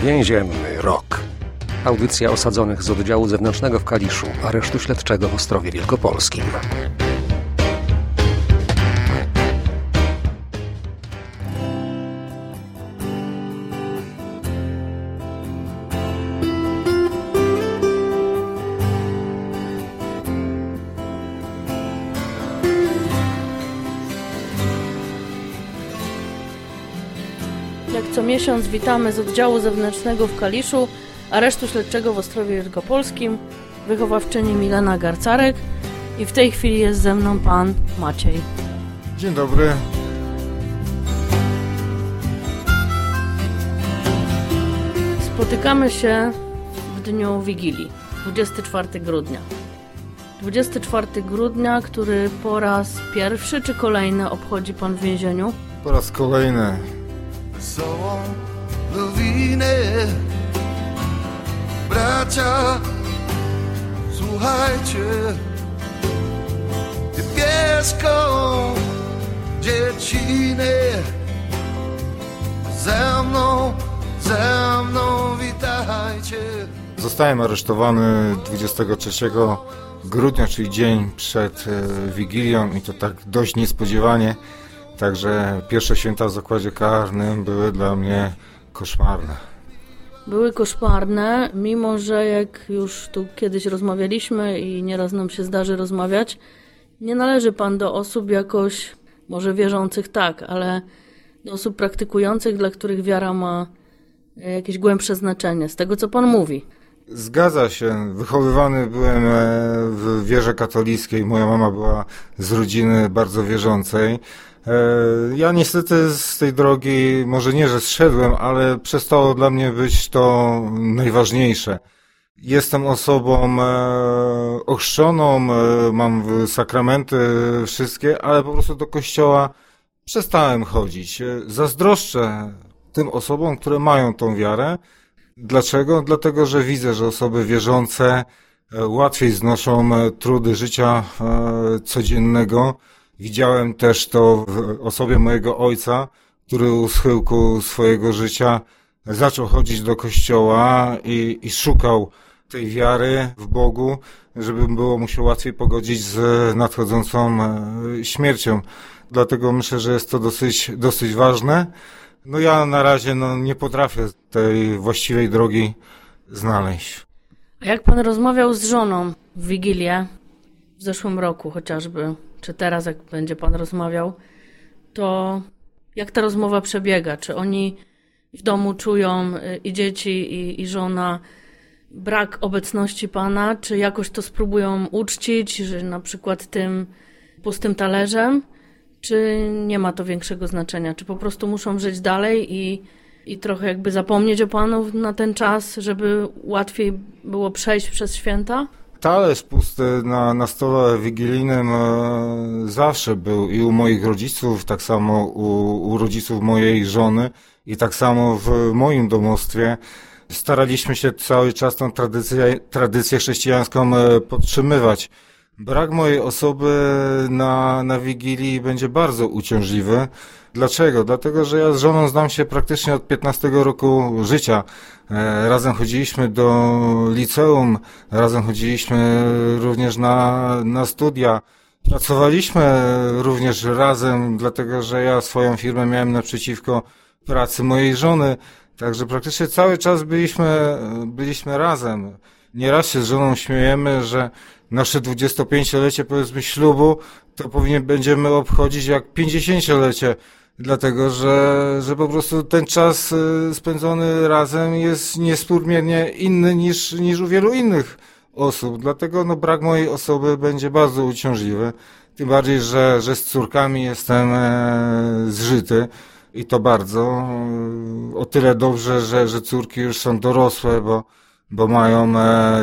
Więzienny rok. Audycja osadzonych z oddziału zewnętrznego w Kaliszu, aresztu śledczego w Ostrowie Wielkopolskim. Jak co miesiąc witamy z oddziału zewnętrznego w Kaliszu, aresztu śledczego w Ostrowie Wielkopolskim, wychowawczyni Milena Garcarek i w tej chwili jest ze mną pan Maciej. Dzień dobry. Spotykamy się w dniu Wigilii, 24 grudnia. 24 grudnia, który po raz pierwszy czy kolejny obchodzi pan w więzieniu? Po raz kolejny. Wesołą nowinę, bracia, słuchajcie, niebieską dziecinę, ze mną witajcie. Zostałem aresztowany 23 grudnia, czyli dzień przed Wigilią i to tak dość niespodziewanie. Także pierwsze święta w zakładzie karnym były dla mnie koszmarne. Były koszmarne, mimo że jak już tu kiedyś rozmawialiśmy i nieraz nam się zdarzy rozmawiać, nie należy pan do osób jakoś, może wierzących tak, ale do osób praktykujących, dla których wiara ma jakieś głębsze znaczenie, z tego co pan mówi. Zgadza się. Wychowywany byłem w wierze katolickiej. Moja mama była z rodziny bardzo wierzącej. Ja niestety z tej drogi, może nie, że zszedłem, ale przestało dla mnie być to najważniejsze. Jestem osobą ochrzczoną, mam sakramenty wszystkie, ale po prostu do kościoła przestałem chodzić. Zazdroszczę tym osobom, które mają tą wiarę. Dlaczego? Dlatego, że widzę, że osoby wierzące łatwiej znoszą trudy życia codziennego. Widziałem też to w osobie mojego ojca, który u schyłku swojego życia zaczął chodzić do kościoła i szukał tej wiary w Bogu, żeby było mu się łatwiej pogodzić z nadchodzącą śmiercią. Dlatego myślę, że jest to dosyć ważne. No ja na razie nie potrafię tej właściwej drogi znaleźć. A jak pan rozmawiał z żoną w Wigilię w zeszłym roku chociażby, czy teraz jak będzie pan rozmawiał, to jak ta rozmowa przebiega? Czy oni w domu czują i dzieci, i żona brak obecności pana, czy jakoś to spróbują uczcić, że na przykład tym pustym talerzem? Czy nie ma to większego znaczenia? Czy po prostu muszą żyć dalej i trochę jakby zapomnieć o panu na ten czas, żeby łatwiej było przejść przez święta? Talerz pusty na stole wigilijnym zawsze był i u moich rodziców, tak samo u rodziców mojej żony i tak samo w moim domostwie. Staraliśmy się cały czas tą tradycję chrześcijańską podtrzymywać. Brak mojej osoby na Wigilii będzie bardzo uciążliwy. Dlaczego? Dlatego, że ja z żoną znam się praktycznie od 15 roku życia. Razem chodziliśmy do liceum, razem chodziliśmy również na studia. Pracowaliśmy również razem, dlatego że ja swoją firmę miałem naprzeciwko pracy mojej żony. Także praktycznie cały czas byliśmy razem. Nieraz się z żoną śmiejemy, że nasze 25-lecie, powiedzmy, ślubu, to będziemy obchodzić jak 50-lecie, dlatego że po prostu ten czas spędzony razem jest niewspółmiernie inny niż u wielu innych osób. Dlatego brak mojej osoby będzie bardzo uciążliwy. Tym bardziej, że z córkami jestem zżyty i to bardzo. O tyle dobrze, że córki już są dorosłe, bo mają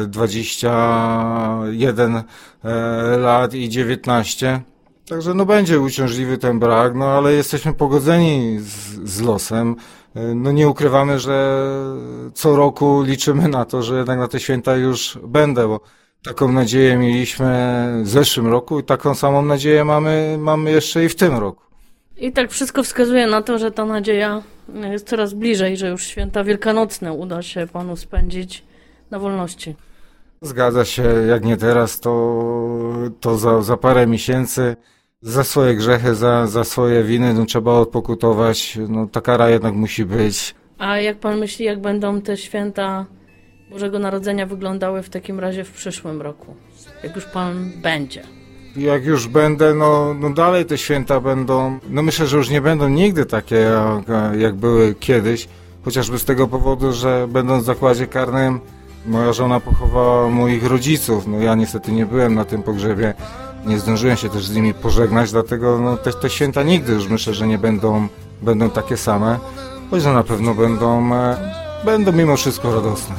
21 lat i 19. Także będzie uciążliwy ten brak, ale jesteśmy pogodzeni z losem. Nie ukrywamy, że co roku liczymy na to, że jednak na te święta już będę, bo taką nadzieję mieliśmy w zeszłym roku i taką samą nadzieję mamy jeszcze i w tym roku. I tak wszystko wskazuje na to, że ta nadzieja jest coraz bliżej, że już święta wielkanocne uda się panu spędzić na wolności. Zgadza się, jak nie teraz, to za parę miesięcy za swoje grzechy, za swoje winy trzeba odpokutować. Ta kara jednak musi być. A jak pan myśli, jak będą te święta Bożego Narodzenia wyglądały w takim razie w przyszłym roku? Jak już pan będzie? Jak już będę, dalej te święta będą, myślę, że już nie będą nigdy takie, jak były kiedyś, chociażby z tego powodu, że będąc w zakładzie karnym, moja żona pochowała moich rodziców. Ja niestety nie byłem na tym pogrzebie, nie zdążyłem się też z nimi pożegnać, dlatego te święta nigdy już myślę, że nie będą takie same, choć na pewno będą mimo wszystko radosne.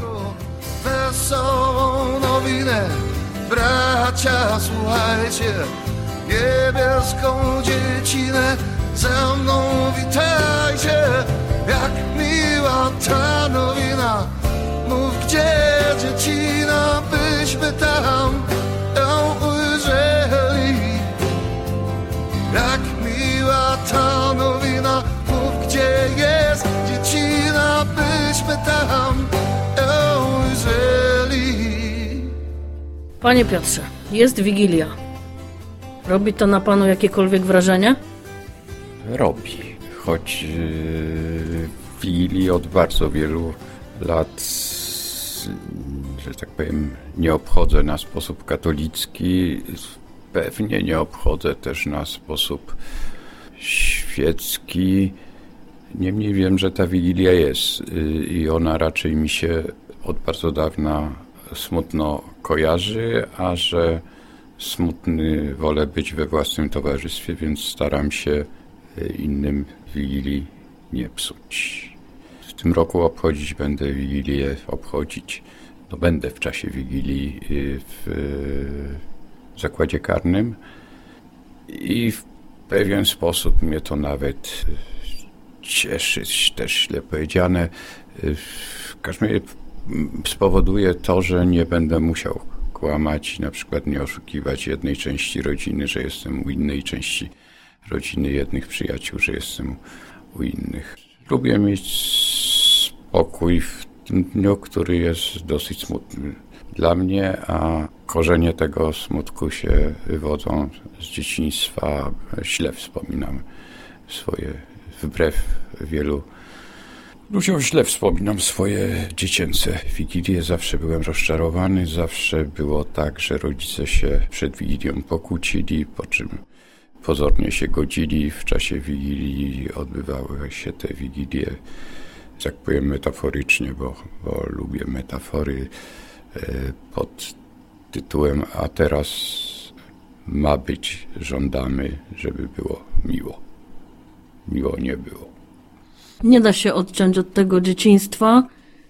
Wesołą nowinę, bracia, słuchajcie, niebieską dziecinę ze mną witajcie. Jak miła ta nowina, mów gdzie dziecina, byśmy tam ją ujrzeli. Jak miła ta nowina, mów gdzie jest dziecina, byśmy tam ją ujrzeli. Panie Piotrze, jest Wigilia. Robi to na panu jakiekolwiek wrażenie? Robi, choć Wigilii od bardzo wielu lat, że tak powiem, nie obchodzę na sposób katolicki, pewnie nie obchodzę też na sposób świecki. Niemniej wiem, że ta Wigilia jest i ona raczej mi się od bardzo dawna smutno kojarzy, a że smutny wolę być we własnym towarzystwie, więc staram się innym Wigilii nie psuć. W tym roku będę Wigilię obchodzić. Będę w czasie Wigilii w zakładzie karnym i w pewien sposób mnie to nawet cieszy, też źle powiedziane. W każdym razie spowoduje to, że nie będę musiał kłamać, na przykład nie oszukiwać jednej części rodziny, że jestem u innej części rodziny, jednych przyjaciół, że jestem u innych. Lubię mieć spokój w tym dniu, który jest dosyć smutny dla mnie, a korzenie tego smutku się wywodzą z dzieciństwa. Źle wspominam swoje, wbrew wielu ludziom, źle wspominam swoje dziecięce Wigilie. Zawsze byłem rozczarowany, zawsze było tak, że rodzice się przed Wigilią pokłócili, po czym pozornie się godzili. W czasie Wigilii odbywały się te Wigilie, tak powiem metaforycznie, bo lubię metafory, pod tytułem a teraz ma być, żądamy, żeby było miło. Miło nie było. Nie da się odciąć od tego dzieciństwa,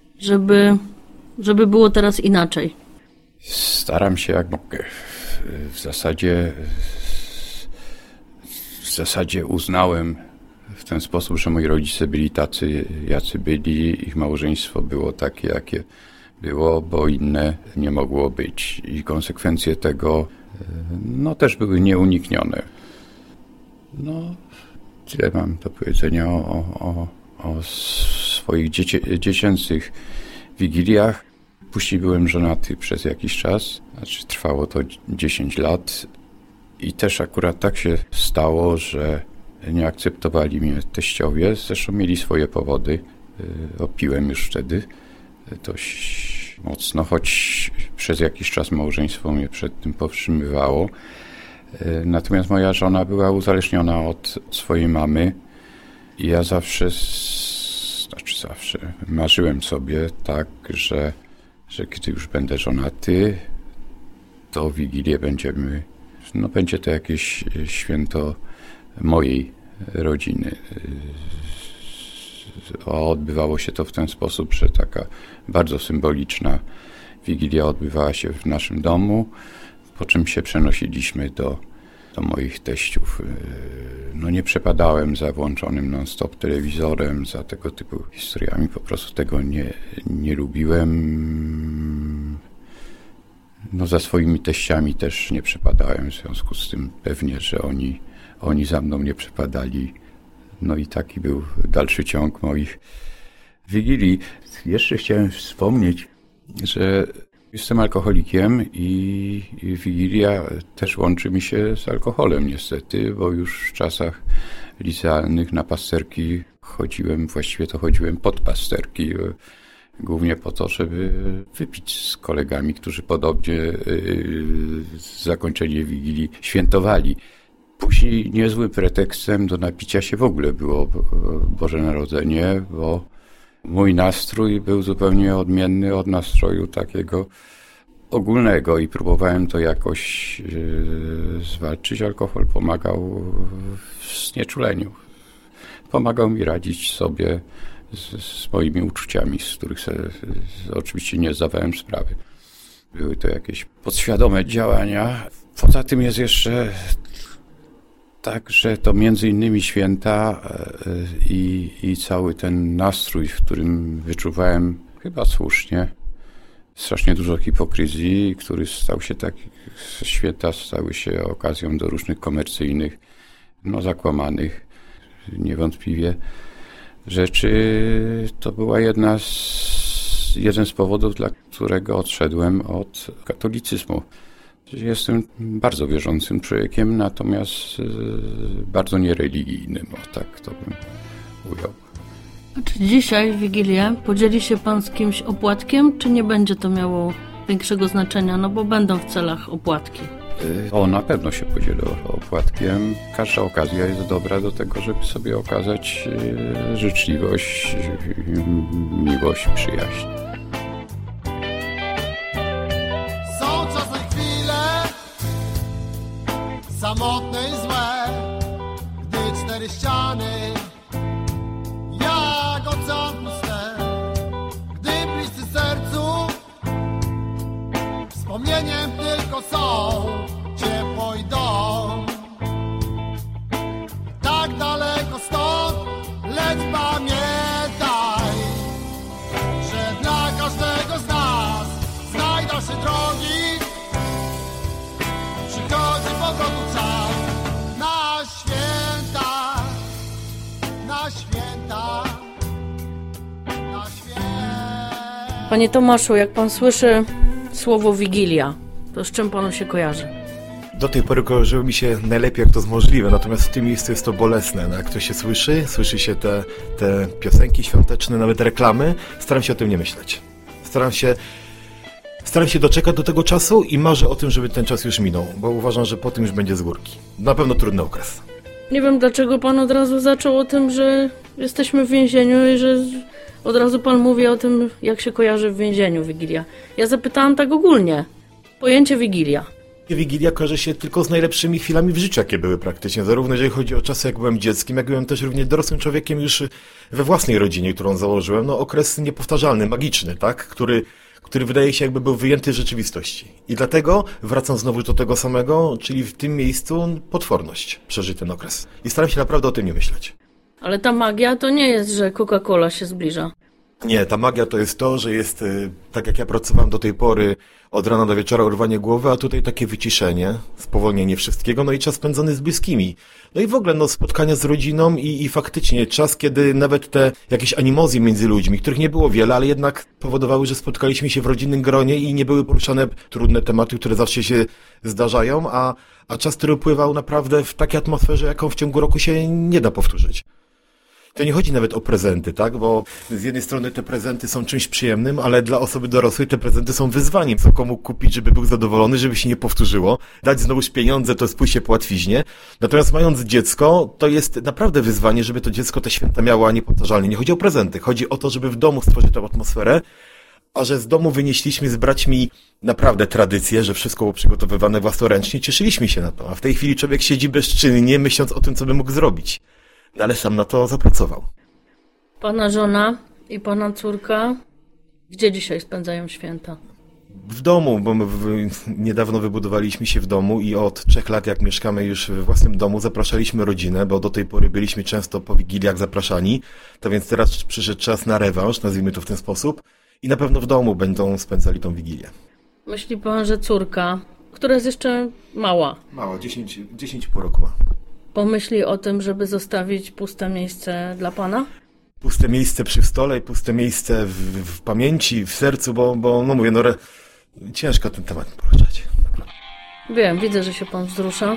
żeby było teraz inaczej. Staram się jak mogę. W zasadzie uznałem w ten sposób, że moi rodzice byli tacy, jacy byli. Ich małżeństwo było takie, jakie było, bo inne nie mogło być. I konsekwencje tego też były nieuniknione. Tyle mam do powiedzenia o swoich dziecięcych wigiliach. Później byłem żonaty przez jakiś czas, trwało to 10 lat i też akurat tak się stało, że nie akceptowali mnie teściowie, zresztą mieli swoje powody. Opiłem już wtedy dość mocno, choć przez jakiś czas małżeństwo mnie przed tym powstrzymywało. Natomiast moja żona była uzależniona od swojej mamy i ja zawsze marzyłem sobie tak, że kiedy już będę żonaty, to Wigilię będzie to jakieś święto mojej rodziny. Odbywało się to w ten sposób, że taka bardzo symboliczna Wigilia odbywała się w naszym domu, po czym się przenosiliśmy do moich teściów. Nie przepadałem za włączonym non-stop telewizorem, za tego typu historiami, po prostu tego nie lubiłem. Za swoimi teściami też nie przepadałem, w związku z tym pewnie, że oni za mną nie przepadali. No i taki był dalszy ciąg moich wigilii. Jeszcze chciałem wspomnieć, że jestem alkoholikiem i wigilia też łączy mi się z alkoholem niestety, bo już w czasach licealnych na pasterki chodziłem pod pasterki, głównie po to, żeby wypić z kolegami, którzy podobnie zakończenie wigilii świętowali. Później niezłym pretekstem do napicia się w ogóle było Boże Narodzenie, bo mój nastrój był zupełnie odmienny od nastroju takiego ogólnego i próbowałem to jakoś zwalczyć. Alkohol pomagał w znieczuleniu. Pomagał mi radzić sobie z moimi uczuciami, z których oczywiście nie zdawałem sprawy. Były to jakieś podświadome działania. Poza tym jest jeszcze tak, że to między innymi święta i cały ten nastrój, w którym wyczuwałem chyba słusznie strasznie dużo hipokryzji, który stał się święta stały się okazją do różnych komercyjnych, zakłamanych niewątpliwie rzeczy. To była jeden z powodów, dla którego odszedłem od katolicyzmu. Jestem bardzo wierzącym człowiekiem, natomiast bardzo niereligijnym, tak to bym ujął. A czy dzisiaj w Wigilię podzieli się pan z kimś opłatkiem, czy nie będzie to miało większego znaczenia, no bo będą w celach opłatki? Na pewno się podzielę opłatkiem. Każda okazja jest dobra do tego, żeby sobie okazać życzliwość, miłość, przyjaźń. Są czasem chwile samotne i złe, gdy cztery ściany jak ocean puste, gdy bliscy sercu wspomnieniem tylko są ciepło i dom. Tak daleko stąd, lecz pamiętaj, że dla każdego z nas znajdą się drogi. Przychodzi powrotu czas na święta, na święta, na święta. Panie Tomaszu, jak pan słyszy słowo Wigilia, to z czym panu się kojarzy? Do tej pory kojarzyło mi się najlepiej, jak to jest możliwe, natomiast w tym miejscu jest to bolesne. No, jak to się słyszy się te piosenki świąteczne, nawet reklamy, staram się o tym nie myśleć. Staram się doczekać do tego czasu i marzę o tym, żeby ten czas już minął, bo uważam, że po tym już będzie z górki. Na pewno trudny okres. Nie wiem, dlaczego pan od razu zaczął o tym, że jesteśmy w więzieniu i że od razu pan mówi o tym, jak się kojarzy w więzieniu Wigilia. Ja zapytałam tak ogólnie. Pojęcie Wigilia. Wigilia kojarzy się tylko z najlepszymi chwilami w życiu, jakie były praktycznie. Zarówno jeżeli chodzi o czasy, jak byłem dzieckiem, jak byłem też równie dorosłym człowiekiem już we własnej rodzinie, którą założyłem. No okres niepowtarzalny, magiczny, tak? Który wydaje się jakby był wyjęty z rzeczywistości. I dlatego wracam znowu do tego samego, czyli w tym miejscu potworność przeżyć ten okres. I staram się naprawdę o tym nie myśleć. Ale ta magia to nie jest, że Coca-Cola się zbliża. Nie, ta magia to jest to, że jest, tak jak ja pracowałem do tej pory, od rana do wieczora urwanie głowy, a tutaj takie wyciszenie, spowolnienie wszystkiego, no i czas spędzony z bliskimi. No i w ogóle, spotkania z rodziną i faktycznie czas, kiedy nawet te jakieś animozje między ludźmi, których nie było wiele, ale jednak powodowały, że spotkaliśmy się w rodzinnym gronie i nie były poruszane trudne tematy, które zawsze się zdarzają, a czas, który upływał naprawdę w takiej atmosferze, jaką w ciągu roku się nie da powtórzyć. To nie chodzi nawet o prezenty, tak? Bo z jednej strony te prezenty są czymś przyjemnym, ale dla osoby dorosłej te prezenty są wyzwaniem. Co komu kupić, żeby był zadowolony, żeby się nie powtórzyło. Dać znowuż pieniądze, to jest pójście po łatwiźnie. Natomiast mając dziecko, to jest naprawdę wyzwanie, żeby to dziecko te święta miało niepowtarzalnie. Nie chodzi o prezenty. Chodzi o to, żeby w domu stworzyć tę atmosferę, a że z domu wynieśliśmy z braćmi naprawdę tradycję, że wszystko było przygotowywane własnoręcznie, cieszyliśmy się na to. A w tej chwili człowiek siedzi bezczynnie, myśląc o tym, co by mógł zrobić. Ale sam na to zapracował. Pana żona i pana córka, gdzie dzisiaj spędzają święta? W domu, bo my niedawno wybudowaliśmy się w domu i od 3 lat, jak mieszkamy już we własnym domu, zapraszaliśmy rodzinę, bo do tej pory byliśmy często po Wigiliach zapraszani, to więc teraz przyszedł czas na rewanż, nazwijmy to w ten sposób, i na pewno w domu będą spędzali tą Wigilię. Myśli pan, że córka, która jest jeszcze mała, Mała, 10,5 roku ma. pomyśli o tym, żeby zostawić puste miejsce dla Pana? Puste miejsce przy stole i puste miejsce w pamięci, w sercu, bo no mówię, ciężko ten temat poruszać. Wiem, widzę, że się Pan wzrusza.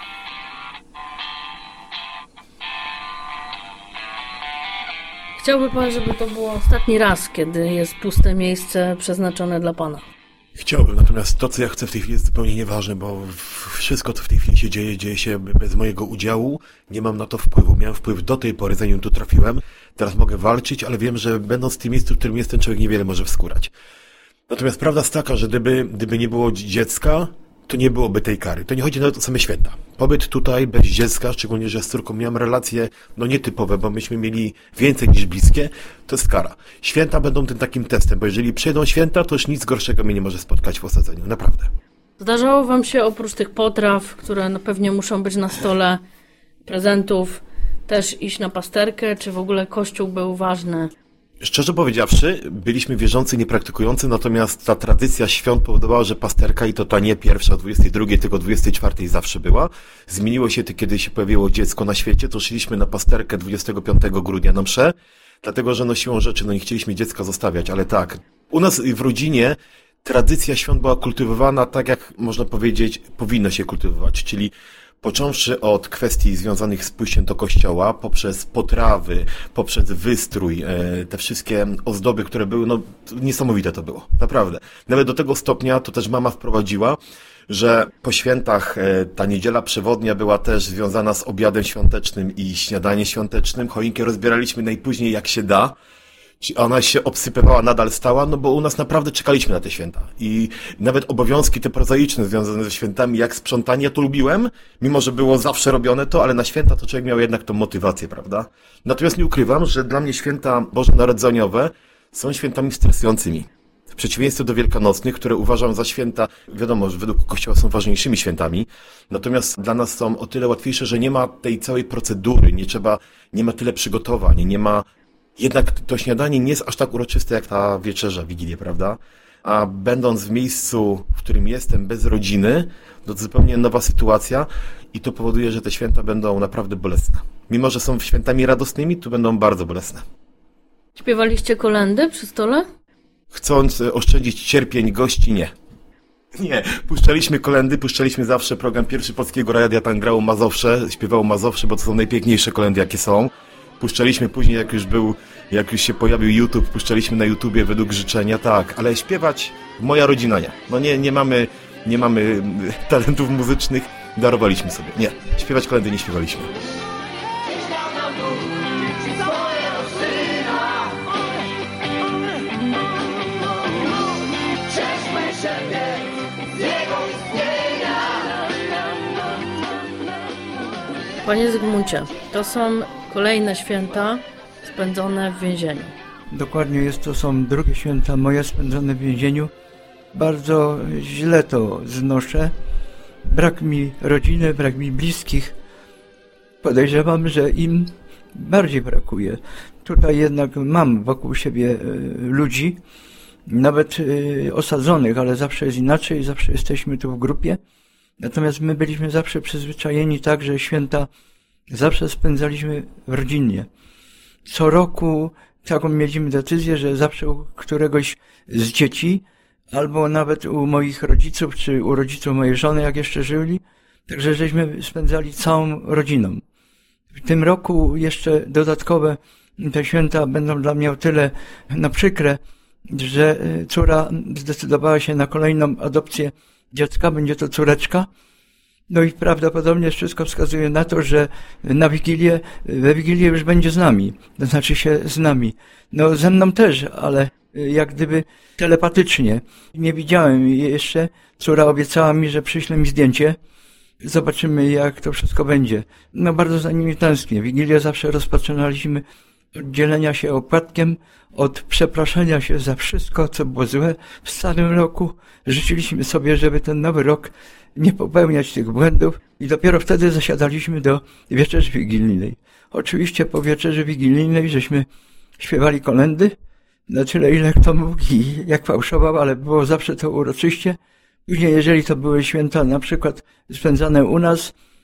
Chciałby Pan, żeby to było ostatni raz, kiedy jest puste miejsce przeznaczone dla Pana? Chciałbym, natomiast to, co ja chcę w tej chwili jest zupełnie nieważne, bo wszystko, co w tej chwili się dzieje się bez mojego udziału. Nie mam na to wpływu. Miałem wpływ do tej pory, zanim tu trafiłem. Teraz mogę walczyć, ale wiem, że będąc w tym miejscu, w którym jestem, człowiek niewiele może wskórać. Natomiast prawda jest taka, że gdyby nie było dziecka, to nie byłoby tej kary. To nie chodzi nawet o same święta. Pobyt tutaj bez dziecka, szczególnie, że z córką miałem relacje nietypowe, bo myśmy mieli więcej niż bliskie, to jest kara. Święta będą tym takim testem, bo jeżeli przyjdą święta, to już nic gorszego mnie nie może spotkać w osadzeniu. Naprawdę. Zdarzało Wam się oprócz tych potraw, które pewnie muszą być na stole, prezentów, też iść na pasterkę, czy w ogóle Kościół był ważny? Szczerze powiedziawszy, byliśmy wierzący, niepraktykujący, natomiast ta tradycja świąt powodowała, że pasterka, i to ta nie pierwsza, 22, tylko 24 zawsze była. Zmieniło się to, kiedy się pojawiło dziecko na świecie, to szliśmy na pasterkę 25 grudnia na mszę, dlatego, że siłą rzeczy, nie chcieliśmy dziecka zostawiać, ale tak. U nas w rodzinie tradycja świąt była kultywowana tak, jak można powiedzieć, powinno się kultywować, czyli począwszy od kwestii związanych z pójściem do kościoła, poprzez potrawy, poprzez wystrój, te wszystkie ozdoby, które były, niesamowite to było, naprawdę. Nawet do tego stopnia to też mama wprowadziła, że po świętach ta niedziela przewodnia była też związana z obiadem świątecznym i śniadaniem świątecznym. Choinkę rozbieraliśmy najpóźniej jak się da. Ona się obsypywała, nadal stała, bo u nas naprawdę czekaliśmy na te święta. I nawet obowiązki te prozaiczne związane ze świętami, jak sprzątanie, ja to lubiłem, mimo że było zawsze robione to, ale na święta to człowiek miał jednak tą motywację, prawda? Natomiast nie ukrywam, że dla mnie święta bożonarodzeniowe są świętami stresującymi. W przeciwieństwie do wielkanocnych, które uważam za święta, wiadomo, że według Kościoła są ważniejszymi świętami, natomiast dla nas są o tyle łatwiejsze, że nie ma tej całej procedury, nie ma tyle przygotowań, nie ma. Jednak to śniadanie nie jest aż tak uroczyste jak ta wieczerza, Wigilię, prawda? A będąc w miejscu, w którym jestem, bez rodziny, to zupełnie nowa sytuacja i to powoduje, że te święta będą naprawdę bolesne. Mimo że są świętami radosnymi, to będą bardzo bolesne. Śpiewaliście kolędy przy stole? Chcąc oszczędzić cierpień gości, nie. Nie, puszczaliśmy kolędy, puszczaliśmy zawsze program Pierwszy Polskiego Radia, tam grało Mazowsze, śpiewało Mazowsze, bo to są najpiękniejsze kolędy, jakie są. Puszczaliśmy później, jak już się pojawił YouTube, puszczaliśmy na YouTubie według życzenia, tak, ale śpiewać moja rodzina nie. Nie mamy talentów muzycznych, darowaliśmy sobie. Nie, śpiewać kolędy nie śpiewaliśmy. Panie Zygmuncie, to są kolejne święta spędzone w więzieniu. Dokładnie są drugie święta moje spędzone w więzieniu. Bardzo źle to znoszę. Brak mi rodziny, brak mi bliskich. Podejrzewam, że im bardziej brakuje. Tutaj jednak mam wokół siebie ludzi, nawet osadzonych, ale zawsze jest inaczej, zawsze jesteśmy tu w grupie. Natomiast my byliśmy zawsze przyzwyczajeni tak, że święta zawsze spędzaliśmy rodzinnie. Co roku taką mieliśmy decyzję, że zawsze u któregoś z dzieci, albo nawet u moich rodziców, czy u rodziców mojej żony, jak jeszcze żyli, także żeśmy spędzali całą rodziną. W tym roku jeszcze dodatkowe te święta będą dla mnie o tyle przykre, że córa zdecydowała się na kolejną adopcję dziecka, będzie to córeczka. No i prawdopodobnie wszystko wskazuje na to, że we Wigilię już będzie z nami, to znaczy się z nami. No ze mną też, ale jak gdyby telepatycznie. Nie widziałem jej jeszcze, córa obiecała mi, że przyśle mi zdjęcie. Zobaczymy, jak to wszystko będzie. No bardzo za nimi tęsknię. Wigilię zawsze rozpoczynaliśmy od dzielenia się opłatkiem, od przepraszania się za wszystko, co było złe w starym roku. Życzyliśmy sobie, żeby ten nowy rok nie popełniać tych błędów i dopiero wtedy zasiadaliśmy do wieczerzy wigilijnej. Oczywiście po wieczerzy wigilijnej żeśmy śpiewali kolędy, na tyle ile kto mógł i jak fałszował, ale było zawsze to uroczyście. Później, jeżeli to były święta na przykład spędzane u nas,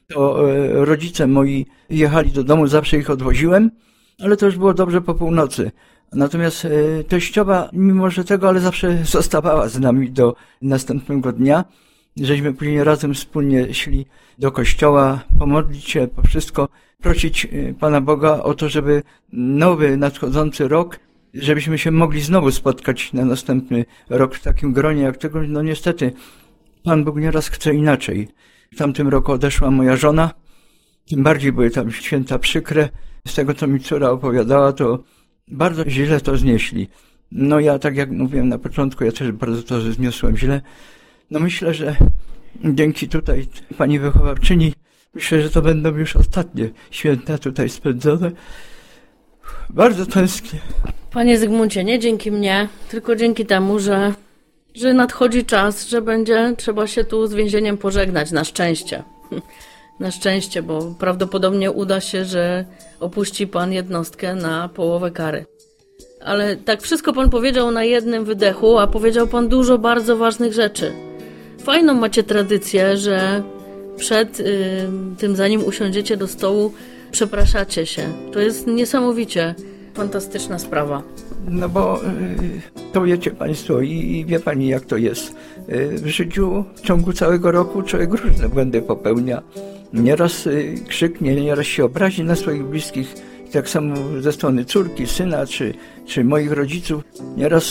to rodzice moi jechali do domu, zawsze ich odwoziłem, ale to już było dobrze po północy. Natomiast teściowa, mimo że tego, ale zawsze zostawała z nami do następnego dnia. Żeśmy później razem wspólnie szli do kościoła, pomodlić się, po wszystko, prosić Pana Boga o to, żeby nowy, nadchodzący rok, żebyśmy się mogli znowu spotkać na następny rok w takim gronie jak tego. No niestety, Pan Bóg nieraz chce inaczej. W tamtym roku odeszła moja żona, tym bardziej były tam święta przykre. Z tego, co mi córa opowiadała, to bardzo źle to znieśli. No ja, tak jak mówiłem na początku, ja też bardzo to zniosłem źle. No myślę, że dzięki tutaj pani wychowawczyni, myślę, że to będą już ostatnie święta tutaj spędzone. Bardzo tęsknię. Panie Zygmuncie, nie dzięki mnie, tylko dzięki temu, że nadchodzi czas, że będzie trzeba się tu z więzieniem pożegnać, na szczęście. Na szczęście, bo prawdopodobnie uda się, że opuści pan jednostkę na połowę kary. Ale tak wszystko pan powiedział na jednym wydechu, a powiedział pan dużo bardzo ważnych rzeczy. Fajną macie tradycję, że przed tym, zanim usiądziecie do stołu, przepraszacie się. To jest niesamowicie fantastyczna sprawa. No bo to wiecie państwo i wie pani, jak to jest. W życiu w ciągu całego roku człowiek różne błędy popełnia. Nieraz krzyknie, nieraz się obrazi na swoich bliskich. Tak samo ze strony córki, syna czy moich rodziców. Nieraz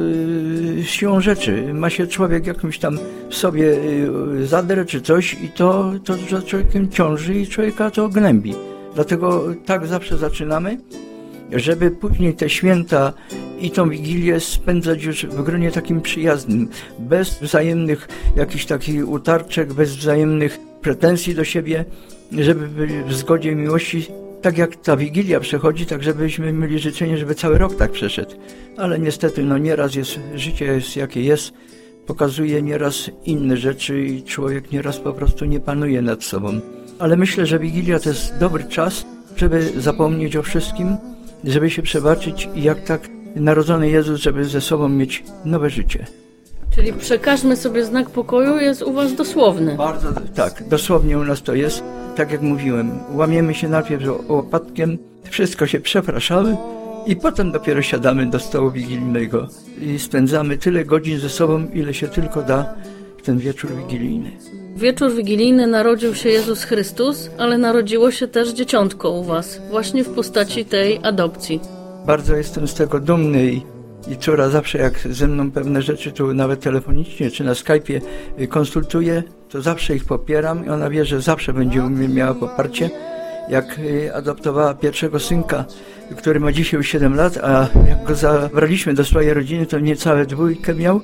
siłą rzeczy ma się człowiek jakimś tam w sobie zadrę czy coś i to za człowiekiem ciąży i człowieka to gnębi. Dlatego tak zawsze zaczynamy, żeby później te święta i tą Wigilię spędzać już w gronie takim przyjaznym, bez wzajemnych jakichś takich utarczek, bez wzajemnych pretensji do siebie, żeby byli w zgodzie i miłości. Tak jak ta Wigilia przechodzi, tak żebyśmy mieli życzenie, żeby cały rok tak przeszedł. Ale niestety, nieraz życie jest jakie jest, pokazuje nieraz inne rzeczy i człowiek nieraz po prostu nie panuje nad sobą. Ale myślę, że Wigilia to jest dobry czas, żeby zapomnieć o wszystkim, żeby się przebaczyć i jak tak narodzony Jezus, żeby ze sobą mieć nowe życie. Czyli przekażmy sobie znak pokoju jest u was dosłowny. Bardzo, tak, dosłownie u nas to jest. Tak jak mówiłem, łamiemy się najpierw łopatkiem, wszystko się przepraszamy i potem dopiero siadamy do stołu wigilijnego i spędzamy tyle godzin ze sobą, ile się tylko da w ten wieczór wigilijny. Wieczór wigilijny narodził się Jezus Chrystus, ale narodziło się też dzieciątko u was, właśnie w postaci tej adopcji. Bardzo jestem z tego dumny i córa zawsze jak ze mną pewne rzeczy tu nawet telefonicznie czy na Skype'ie konsultuje, to zawsze ich popieram i ona wie, że zawsze będzie u mnie miała poparcie. Jak adoptowała pierwszego synka, który ma dzisiaj 7 lat, a jak go zabraliśmy do swojej rodziny, to niecałe 2 miał,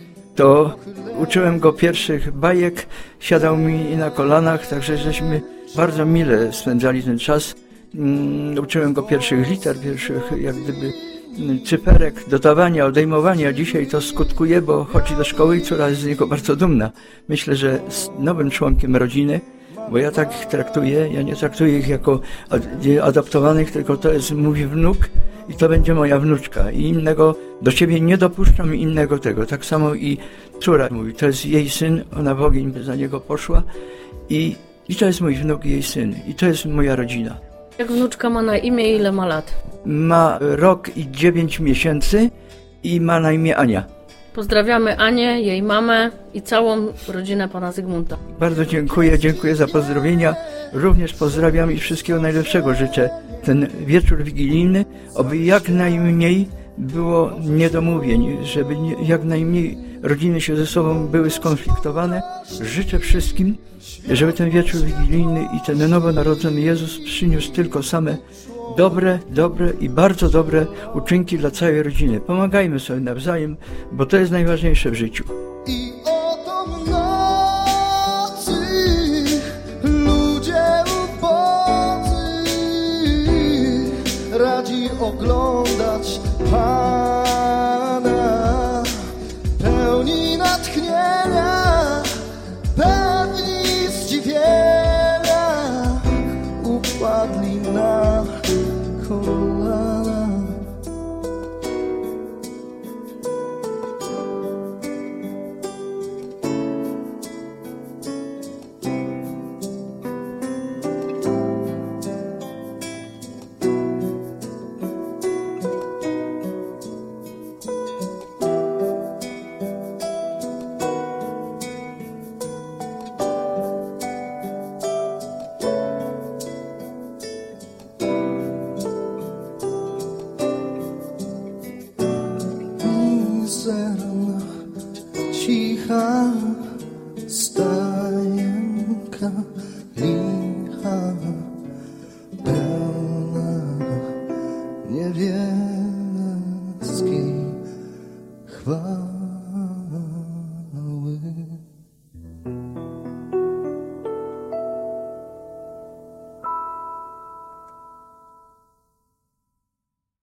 to uczyłem go pierwszych bajek, siadał mi na kolanach, także żeśmy bardzo mile spędzali ten czas. Uczyłem go pierwszych liter, pierwszych jak gdyby cyferek, dodawania, odejmowania. Dzisiaj to skutkuje, bo chodzi do szkoły i córa jest z niego bardzo dumna. Myślę, że z nowym członkiem rodziny, bo ja tak ich traktuję, ja nie traktuję ich jako adoptowanych, tylko to jest mój wnuk i to będzie moja wnuczka. I innego do siebie nie dopuszczam innego tego. Tak samo i córa mówi, to jest jej syn, ona w ogień by za niego poszła i to jest mój wnuk i jej syn. I to jest moja rodzina. Jak wnuczka ma na imię i ile ma lat? Ma rok i 9 miesięcy i ma na imię Ania. Pozdrawiamy Anię, jej mamę i całą rodzinę pana Zygmunta. Bardzo dziękuję za pozdrowienia. Również pozdrawiam i wszystkiego najlepszego życzę. Ten wieczór wigilijny, oby jak najmniej było niedomówień, żeby jak najmniej rodziny się ze sobą były skonfliktowane. Życzę wszystkim, żeby ten wieczór wigilijny i ten nowonarodzony Jezus przyniósł tylko same dobre i bardzo dobre uczynki dla całej rodziny. Pomagajmy sobie nawzajem, bo to jest najważniejsze w życiu. I oto nocy ludzie ubodzy radzi oglądać Pana, pełni natchnienia, pełni zdziwienia, upadli na kolana. chwal.